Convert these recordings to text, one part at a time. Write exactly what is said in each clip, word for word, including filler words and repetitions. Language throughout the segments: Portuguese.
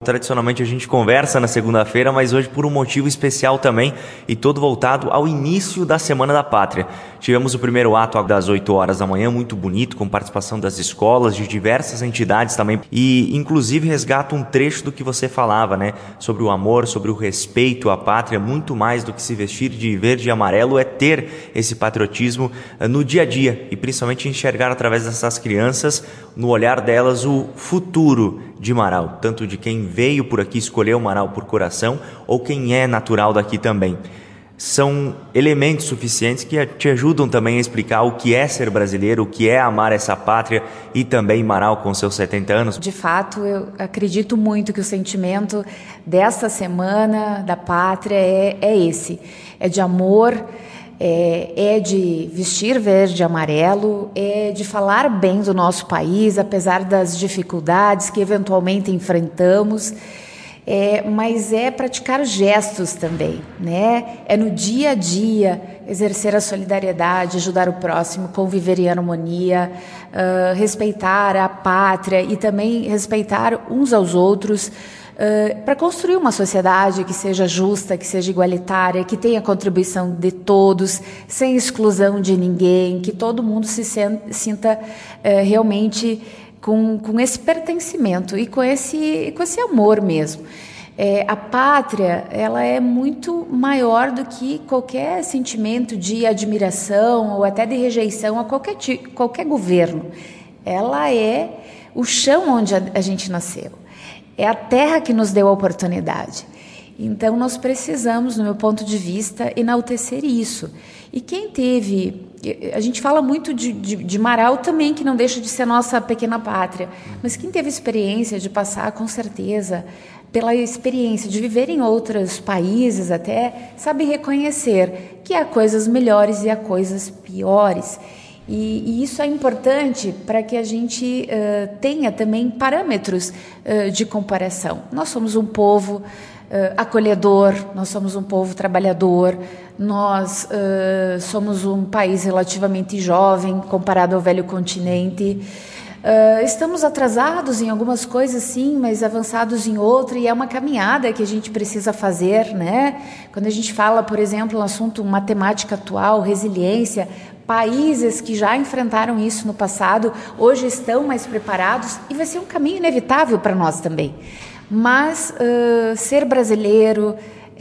Tradicionalmente a gente conversa na segunda-feira, mas hoje por um motivo especial também e todo voltado ao início da Semana da Pátria. Tivemos o primeiro ato das oito horas da manhã, muito bonito, com participação das escolas, de diversas entidades também, e inclusive resgata um trecho do que você falava, né? Sobre o amor, sobre o respeito à pátria, muito mais do que se vestir de verde e amarelo, é ter esse patriotismo no dia a dia e principalmente enxergar através dessas crianças, no olhar delas, o futuro de Marau, tanto de quem veio por aqui, escolheu Marau por coração, ou quem é natural daqui também. São elementos suficientes que te ajudam também a explicar o que é ser brasileiro, o que é amar essa pátria e também Marau com seus setenta anos. De fato, eu acredito muito que o sentimento dessa Semana da Pátria é, é esse, é de amor, É, é de vestir verde e amarelo, é de falar bem do nosso país, apesar das dificuldades que eventualmente enfrentamos, é, mas é praticar gestos também, né? É no dia a dia exercer a solidariedade, ajudar o próximo, conviver em harmonia, uh, respeitar a pátria e também respeitar uns aos outros, Uh, para construir uma sociedade que seja justa, que seja igualitária, que tenha contribuição de todos, sem exclusão de ninguém, que todo mundo se sinta uh, realmente com, com esse pertencimento e com esse, com esse amor mesmo. É, a pátria, ela é muito maior do que qualquer sentimento de admiração ou até de rejeição a qualquer, qualquer governo. Ela é o chão onde a, a gente nasceu. É a terra que nos deu a oportunidade. Então, nós precisamos, no meu ponto de vista, enaltecer isso. E quem teve... A gente fala muito de, de, de Marau também, que não deixa de ser nossa pequena pátria. Mas quem teve experiência de passar, com certeza, pela experiência de viver em outros países até, sabe reconhecer que há coisas melhores e há coisas piores. E, e isso é importante para que a gente uh, tenha também parâmetros uh, de comparação. Nós somos um povo uh, acolhedor, nós somos um povo trabalhador, nós uh, somos um país relativamente jovem comparado ao velho continente. Uh, estamos atrasados em algumas coisas, sim, mas avançados em outra, e é uma caminhada que a gente precisa fazer, né? Quando a gente fala, por exemplo, no assunto matemática atual, resiliência, países que já enfrentaram isso no passado, hoje estão mais preparados e vai ser um caminho inevitável para nós também. Mas uh, ser brasileiro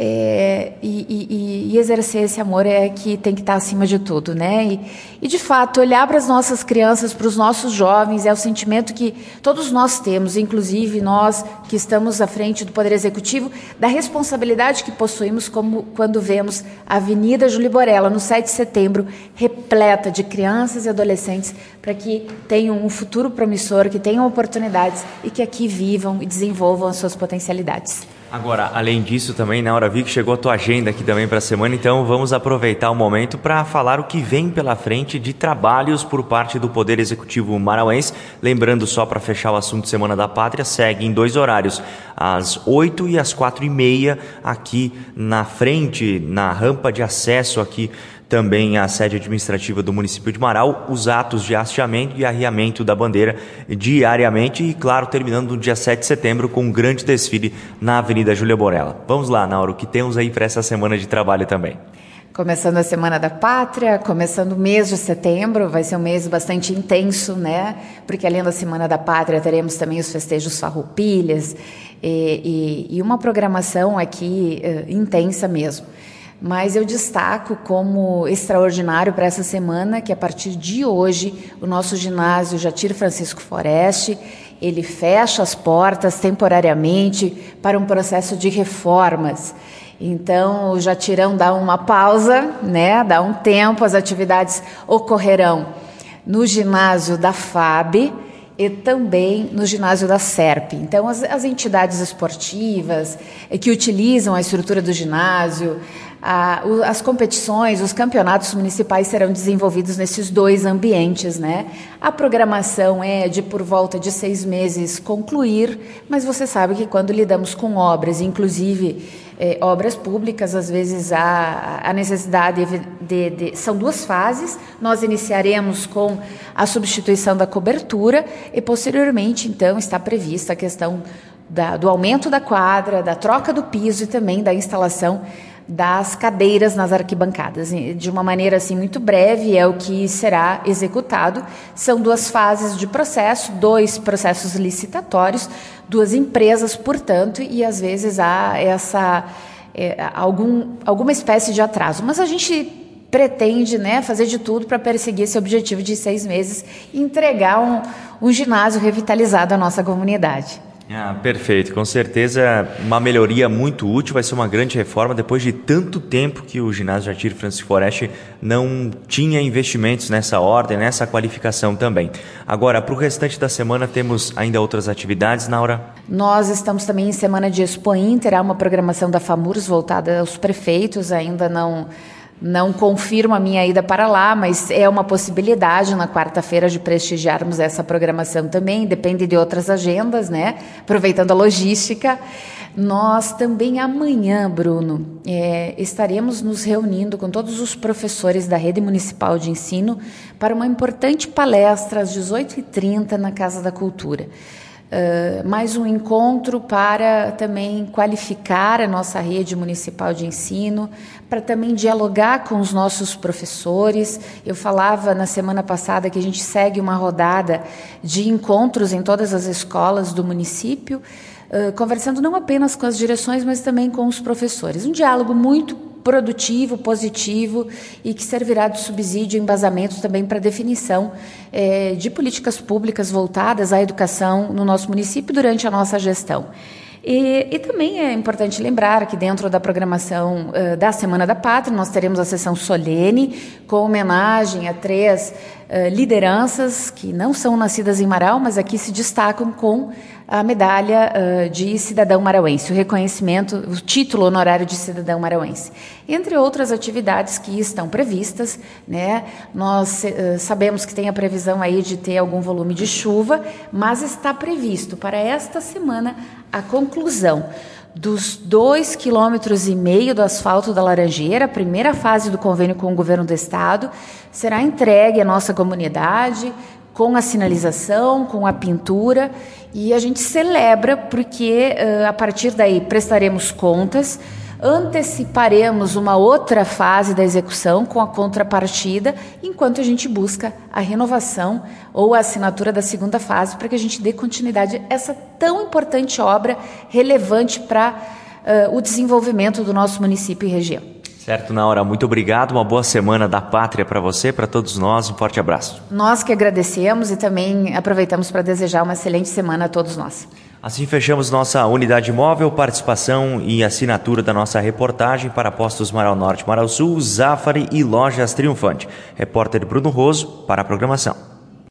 é, e, e, e exercer esse amor é que tem que estar acima de tudo, né? E, e de fato, olhar para as nossas crianças, para os nossos jovens, é o sentimento que todos nós temos, inclusive nós que estamos à frente do Poder Executivo, da responsabilidade que possuímos como quando vemos a Avenida Júlio Borella, no sete de setembro, repleta de crianças e adolescentes, para que tenham um futuro promissor, que tenham oportunidades e que aqui vivam e desenvolvam as suas potencialidades. Agora, além disso também, na hora vi que chegou a tua agenda aqui também para a semana, então vamos aproveitar o momento para falar o que vem pela frente de trabalhos por parte do Poder Executivo marauense. Lembrando, só para fechar o assunto Semana da Pátria, segue em dois horários, às oito e às quatro e meia, aqui na frente, na rampa de acesso aqui também a sede administrativa do município de Marau, os atos de hasteamento e arriamento da bandeira diariamente e, claro, terminando no dia sete de setembro com um grande desfile na Avenida Júlia Borella. Vamos lá, Naura, o que temos aí para essa semana de trabalho também? Começando a Semana da Pátria, começando o mês de setembro, vai ser um mês bastante intenso, né? Porque além da Semana da Pátria, teremos também os festejos farroupilhas e, e, e uma programação aqui uh, intensa mesmo. Mas eu destaco como extraordinário para essa semana que a partir de hoje o nosso ginásio Jatir Francisco Foreste, ele fecha as portas temporariamente para um processo de reformas. Então o Jatirão dá uma pausa, né? Dá um tempo, as atividades ocorrerão no ginásio da F A B e também no ginásio da SERP. Então, as, as entidades esportivas que utilizam a estrutura do ginásio, a, o, as competições, os campeonatos municipais serão desenvolvidos nesses dois ambientes, né? A programação é de por volta de seis meses concluir, mas você sabe que quando lidamos com obras, inclusive É, obras públicas, às vezes há a necessidade de, de, de... São duas fases, nós iniciaremos com a substituição da cobertura e posteriormente, então, está prevista a questão da, do aumento da quadra, da troca do piso e também da instalação das cadeiras nas arquibancadas. De uma maneira assim muito breve, é o que será executado. São duas fases de processo, dois processos licitatórios, duas empresas, portanto, e às vezes há essa é, algum, alguma espécie de atraso. Mas a gente pretende, né, fazer de tudo para perseguir esse objetivo de seis meses e entregar um, um ginásio revitalizado à nossa comunidade. Ah, perfeito, com certeza uma melhoria muito útil, vai ser uma grande reforma depois de tanto tempo que o ginásio Jardim Francisco Foreste não tinha investimentos nessa ordem, nessa qualificação também. Agora, para o restante da semana, temos ainda outras atividades, Naura? Nós estamos também em semana de Expo Inter, há uma programação da FAMURS voltada aos prefeitos, ainda não... Não confirmo a minha ida para lá, mas é uma possibilidade na quarta-feira de prestigiarmos essa programação também, depende de outras agendas, né? Aproveitando a logística. Nós também amanhã, Bruno, é, estaremos nos reunindo com todos os professores da Rede Municipal de Ensino para uma importante palestra às dezoito e trinta na Casa da Cultura. Uh, mais um encontro para também qualificar a nossa rede municipal de ensino, para também dialogar com os nossos professores. Eu falava na semana passada que a gente segue uma rodada de encontros em todas as escolas do município, uh, conversando não apenas com as direções, mas também com os professores. Um diálogo muito produtivo, positivo e que servirá de subsídio e embasamento também para a definição eh, de políticas públicas voltadas à educação no nosso município durante a nossa gestão. E, e também é importante lembrar que dentro da programação uh, da Semana da Pátria nós teremos a sessão solene com homenagem a três uh, lideranças que não são nascidas em Marau, mas aqui se destacam com a medalha uh, de cidadão marauense, o reconhecimento, o título honorário de cidadão marauense. Entre outras atividades que estão previstas, né, nós uh, sabemos que tem a previsão aí de ter algum volume de chuva, mas está previsto para esta semana a conclusão dos dois quilômetros e meio do asfalto da Laranjeira, a primeira fase do convênio com o governo do estado, será entregue à nossa comunidade com a sinalização, com a pintura, e a gente celebra porque uh, a partir daí prestaremos contas, anteciparemos uma outra fase da execução com a contrapartida, enquanto a gente busca a renovação ou a assinatura da segunda fase para que a gente dê continuidade a essa tão importante obra relevante para uh, o desenvolvimento do nosso município e região. Certo, Naura, muito obrigado, uma boa semana da Pátria para você, para todos nós, um forte abraço. Nós que agradecemos e também aproveitamos para desejar uma excelente semana a todos nós. Assim fechamos nossa unidade móvel, participação e assinatura da nossa reportagem para Postos Marau Norte, Marau Sul, Zafari e Lojas Triunfante. Repórter Bruno Roso para a programação.